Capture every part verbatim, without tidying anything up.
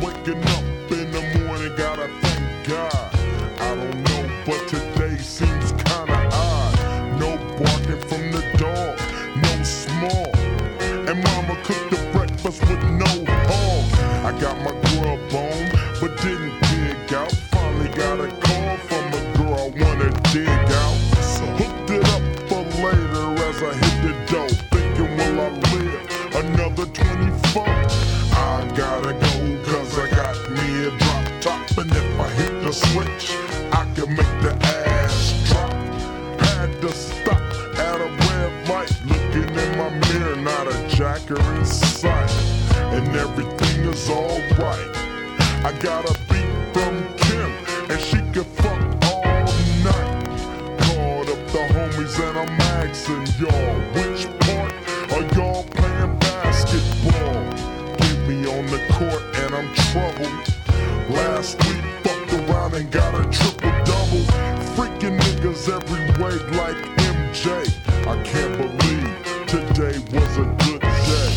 Waking up in the morning, gotta thank God. I don't know, but today seems kinda odd. No barking from the dog, no small. And mama cooked the breakfast with no hog. I got my grub on, but didn't dig out. Finally got a call from a girl I wanna dig out. So hooked it up for later as I hit the dough. Thinking, will I live another twenty-four? I gotta go, cause I got me a drop top. And if I hit the switch, I can make the ass drop. Had to stop at a red light, looking in my mirror, not a jacker in sight. And everything is alright. I got a beat from Kim, and she can fuck all night. Called up the homies and I'm asking y'all, which part are y'all playing basketball? Get me on the court and I'm troubled. Last week fucked around and got a triple-double. Freaking niggas every way like M J. I can't believe today was a good day.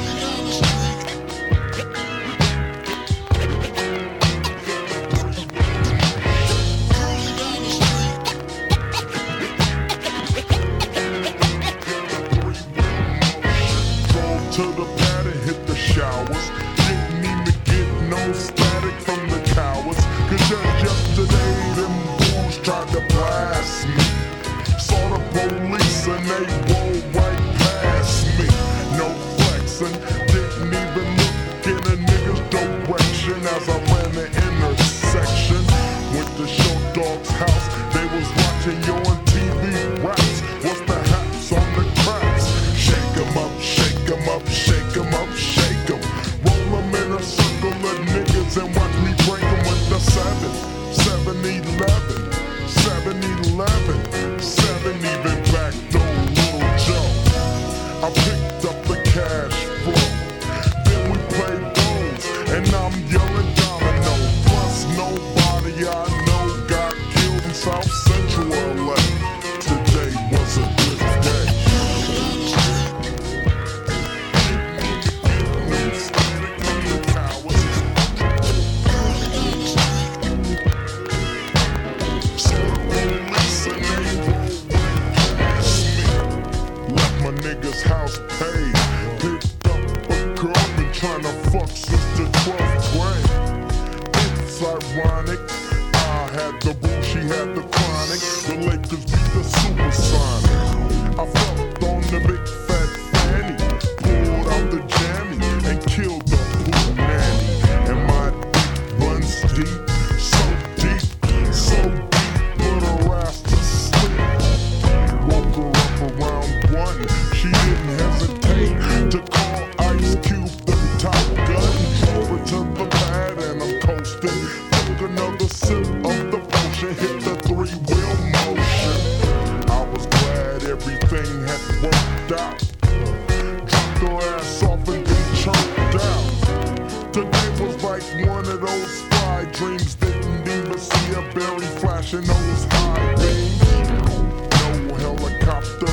To the pad and hit the showers. Didn't even get no static from the cowards. Cause just yesterday them bulls tried to blast me. Saw the police and they rolled right past me. No flexing, didn't even look in a nigga's direction as I ran the intersection. Went to Short Dog's house, they was watching you on T V raps. What's the haps on the craps? Shake 'em up, shake 'em up, shake 'em up, shake 'em. Roll 'em in a circle of niggas and watch me break 'em with the seven, seven eleven, seven eleven, seven even back door Little Joe. I picked up the cash flow, then we played those, and I'm yelling domino. Plus nobody I know got killed in South Central L A. Today was a good day. Niggas house paid. Picked up a girl, been tryna fuck since the twelfth grade. It's ironic, I had the boo, she had the chronic. The Lakers beat the Supersonic. I fucked on the big fat fanny, pulled out the jammy and killed the pool nanny. And my dick runs deep, so deep, so deep, put her ass to sleep. Woke her up around one. She didn't hesitate to call Ice Cube the top gun. Drove her to the pad and I'm coasting. Took another sip of the potion, hit the three-wheel motion. I was glad everything had worked out. Dropped her ass off and then choked out. Today was like one of those fly dreams. Didn't even see a berry flashing those high beams. No helicopter.